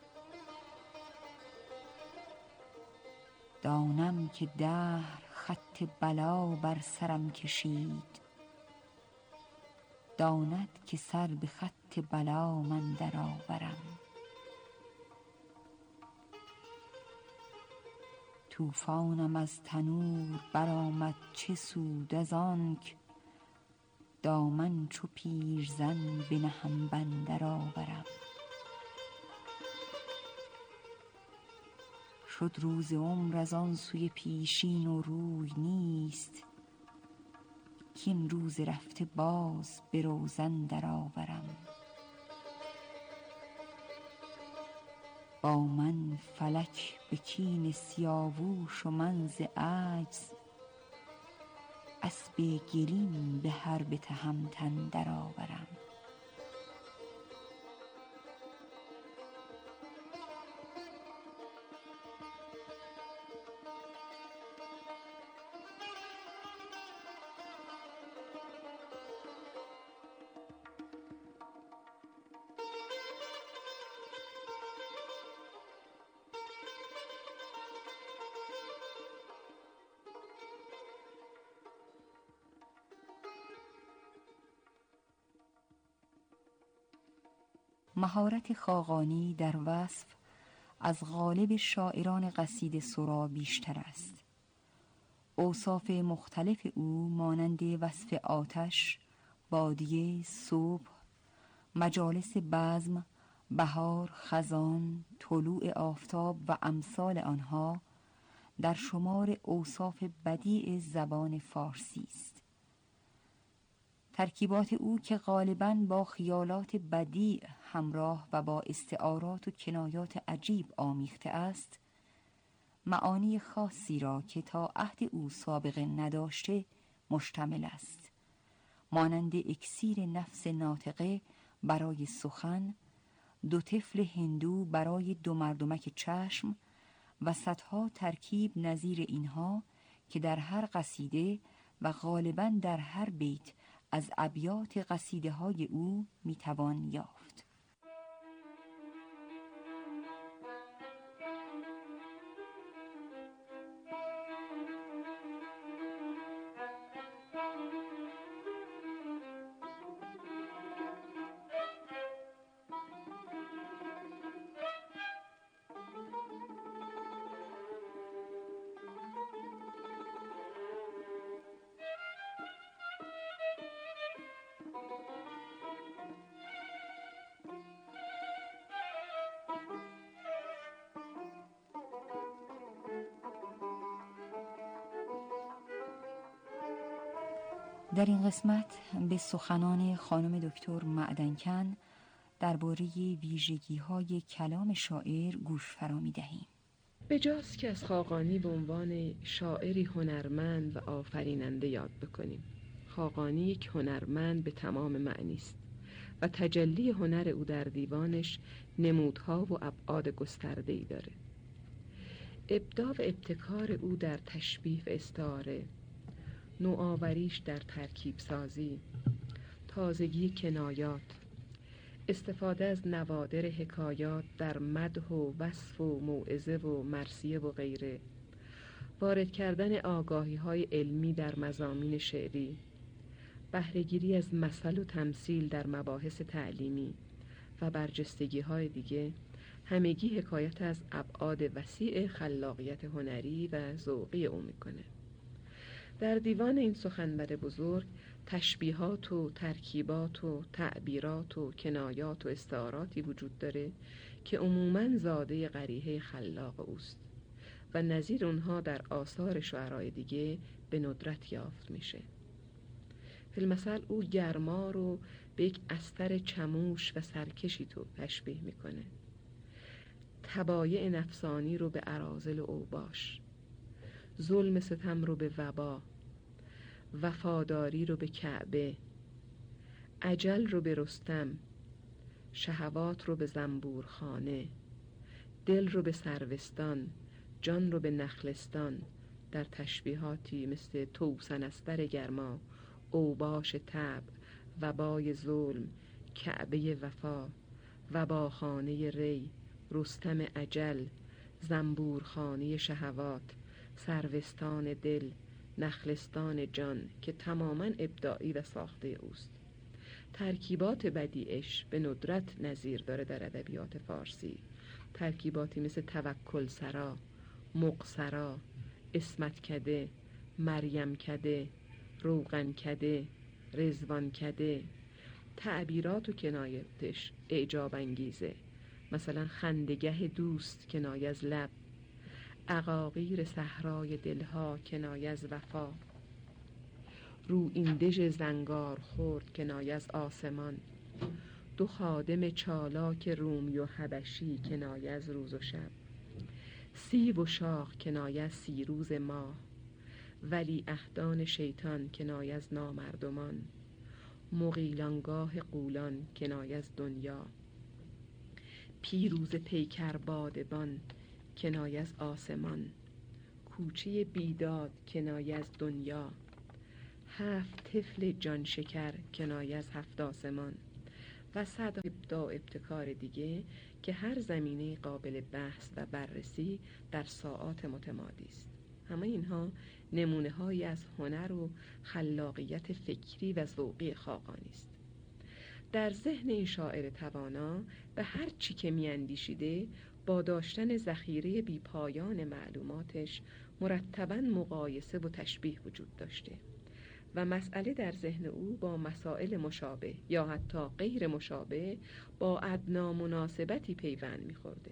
دانم که دهر خط بلا بر سرم کشید، داند که سر به خط بلا من درآورم. طوفانم از تنور برآمد چه سود از آنک، دامن چو پیرزن بنهم بندر آورم. شد روز عمر از آن سوی پیشین و روی نیست، کین روز رفته باز به روزن درآورم. با من فلک به کین سیاووش و من ز عجز، اسب گلین به حرب تهمتن درآورم. مهارت خاقانی در وصف از غالب شاعران قصیده سرا بیشتر است. اوصاف مختلف او مانند وصف آتش، بادیه، صبح، مجالس بزم، بهار، خزان، طلوع آفتاب و امثال آنها در شمار اوصاف بدیع زبان فارسی است. ترکیبات او که غالباً با خیالات بدیع همراه و با استعارات و کنایات عجیب آمیخته است، معانی خاصی را که تا عهد او سابقه نداشته مشتمل است، مانند اکسیر نفس ناطقه برای سخن، دو طفل هندو برای دو مردمک چشم و صدها ترکیب نظیر اینها که در هر قصیده و غالباً در هر بیت از ابیات قصیده های او میتوان یافت. در این قسمت به سخنان خانم دکتر معدنکن درباره ویژگی‌های کلام شاعر گوش فرا می‌دهیم. بجاست که از خاقانی به عنوان شاعری هنرمند و آفریننده یاد بکنیم. خاقانی یک هنرمند به تمام معنی است و تجلی هنر او در دیوانش نمودها و ابعاد گسترده‌ای داره. ابداع و ابتکار او در تشبیه و استعاره، نوآوریش در ترکیب سازی، تازگی کنایات، استفاده از نوادر حکایات در مدح و وصف و موعظه و مرثیه و غیره، وارد کردن آگاهی های علمی در مضامین شعری، بهره‌گیری از مثل و تمثیل در مباحث تعلیمی و برجستگی های دیگه، همگی حکایت از ابعاد وسیع خلاقیت هنری و ذوقی او میکنه. در دیوان این سخنور بزرگ تشبیهات و ترکیبات و تعبیرات و کنایات و استعاراتی وجود داره که عموماً زاده قریحه خلاق اوست و نظیر اونها در آثار شعرای دیگه به ندرت یافت میشه. فی المثل او گرما رو به یک استر چموش و سرکشی تو تشبیه میکنه، طبایع نفسانی رو به اراذل و اوباش، ظلم ستم رو به وبا، وفاداری رو به کعبه، اجل رو به رستم، شهوات رو به زنبورخانه، دل رو به سروستان، جان رو به نخلستان، در تشبیهاتی مثل توسن استر گرما، اوباش طبع، وبای ظلم، کعبه وفا، وباخانه ری، رستم اجل، زنبورخانه شهوات، سروستان دل، نخلستان جان که تماماً ابداعی و ساخته اوست. ترکیبات بدیعش به ندرت نظیر داره در ادبیات فارسی، ترکیباتی مثل توکل سرا، مقصرا، اسمت کده، مریم کده، روغن کده، رضوان کده. تعبیرات و کنایتش اعجاب انگیزه، مثلا خندگه دوست کنایه از لب، عقاقیر صحرای دلها کنایه از وفا، رو این دژ زنگار خورد کنایه از آسمان، دو خادم چالاک رومی و حبشی کنایه از روز و شب، سیب و شاخ کنایه از سی روز ماه، ولی احدان شیطان کنایه از نامردمان، مغیلانگاه غولان کنایه از دنیا، پیروز پیکر بادبان کنایه از آسمان، کوچه بیداد کنایه از دنیا، هفت طفل جان شکر کنایه از هفت آسمان و صد ابداع ابتکار دیگه که هر زمینه قابل بحث و بررسی در ساعات متمادی است. همه اینها نمونه هایی از هنر و خلاقیت فکری و ذوقی خاقانی است. در ذهن این شاعر توانا به هر چی که میاندیشیده با داشتن ذخیره بی پایان معلوماتش مرتباً مقایسه و تشبیه وجود داشته و مسئله در ذهن او با مسائل مشابه یا حتی غیر مشابه با ادنا مناسبتی پیوند می‌خورده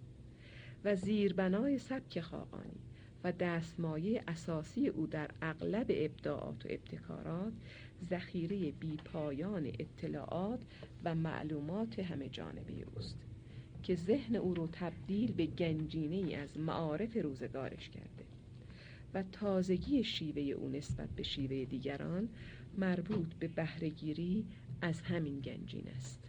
و زیربنای سبک خاقانی و دستمایه اساسی او در اغلب ابداعات و ابتکارات ذخیره بی پایان اطلاعات و معلومات همه جانبه اوست که ذهن او رو تبدیل به گنجینه‌ای از معارف روزگارش کرده و تازگی شیوه او نسبت به شیوه دیگران مربوط به بهره‌گیری از همین گنجین است.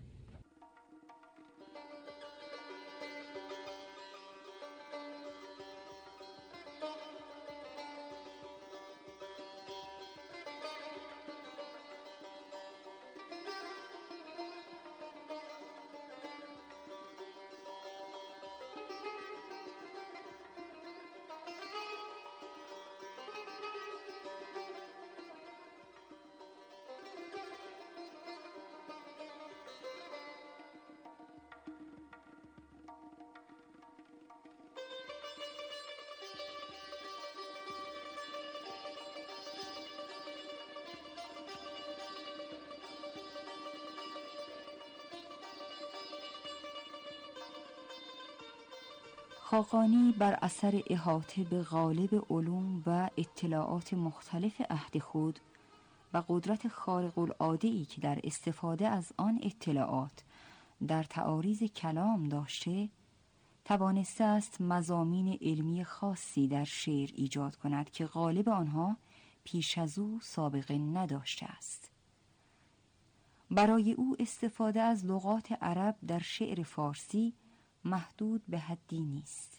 خاقانی بر اثر احاطه به غالب علوم و اطلاعات مختلف عهد خود و قدرت خارق العاده‌ای که در استفاده از آن اطلاعات در تعاریض کلام داشته، توانسته است مضامین علمی خاصی در شعر ایجاد کند که غالب آنها پیش از او سابقه نداشته است. برای او استفاده از لغات عرب در شعر فارسی محدود به حدی نیست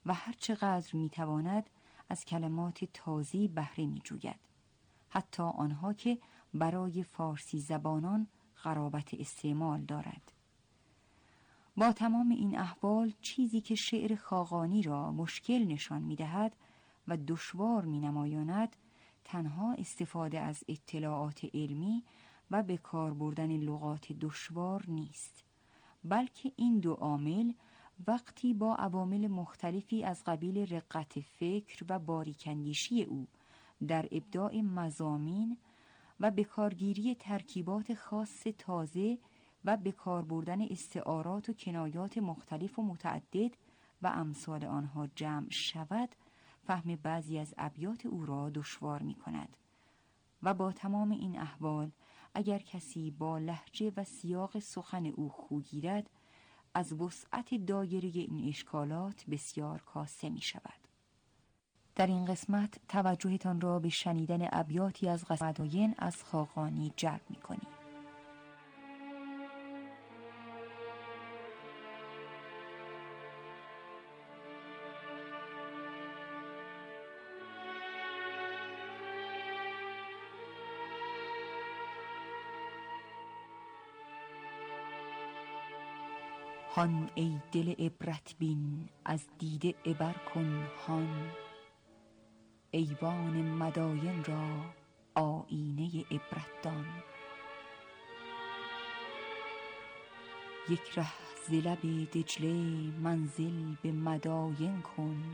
و هر چقدر میتواند از کلمات تازی بهره میجوید، حتی آنها که برای فارسی زبانان غرابت استعمال دارد. با تمام این احوال چیزی که شعر خاقانی را مشکل نشان می‌دهد و دشوار می‌نمایاند تنها استفاده از اطلاعات علمی و به کار بردن لغات دشوار نیست، بلکه این دو عامل وقتی با عوامل مختلفی از قبیل رقت فکر و باریک‌اندیشی او در ابداع مضامین و به کارگیری ترکیبات خاص تازه و به کار بردن استعارات و کنایات مختلف و متعدد و امثال آنها جمع شود، فهم بعضی از ابیات او را دشوار می کند. و با تمام این احوال اگر کسی با لهجه و سیاق سخن او خو گیرد، از وسعت دایره این اشکالات بسیار کاسته می شود. در این قسمت توجهتان را به شنیدن ابیاتی از قصیده‌این از خاقانی جلب می کنیم. هان ای دل عبرت بین، از دیده عبر کن هان، ایوان مداین را آیینه عبرت دان. یک ره ز لب دجله منزل به مداین کن،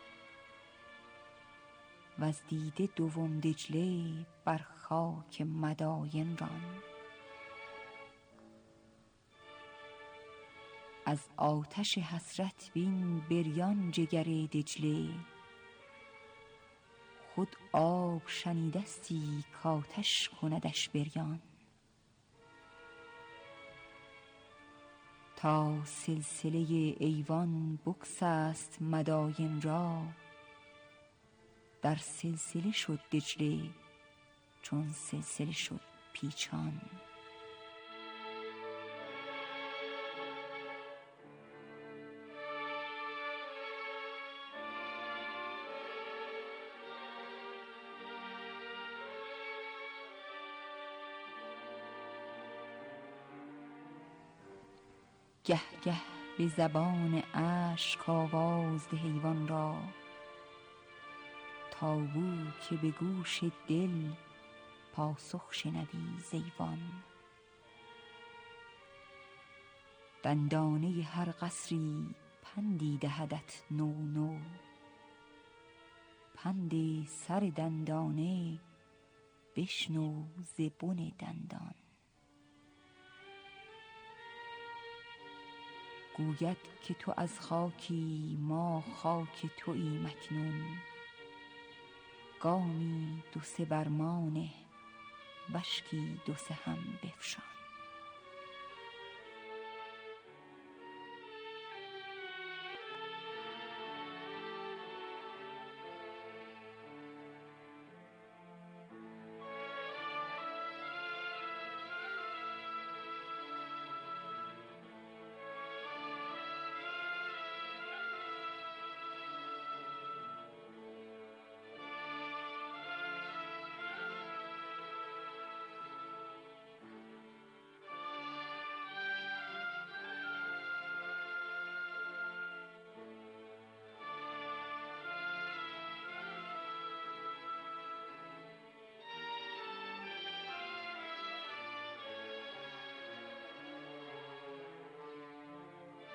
وز دیده دوم دجله بر خاک مداین ران. از آتش حسرت بین بریان جگر دجله، خود آب شنیدستی کآتش کندش بریان. تا سلسله ایوان بگسست مداین را، در سلسله شد دجله چون سلسله شد پیچان. گه گه به زبان اشک آواز ده حیوان را، تا بو که به گوش دل پاسخ شنوی ز ایوان. دندانه هر قصری پندی دهدت نو نو، پند سر دندانه بشنو ز بن دندان. گوید که تو از خاکی ما خاک توییم اکنون، گامی دو سه بر ما نه، بشکی دو سه هم بفشان.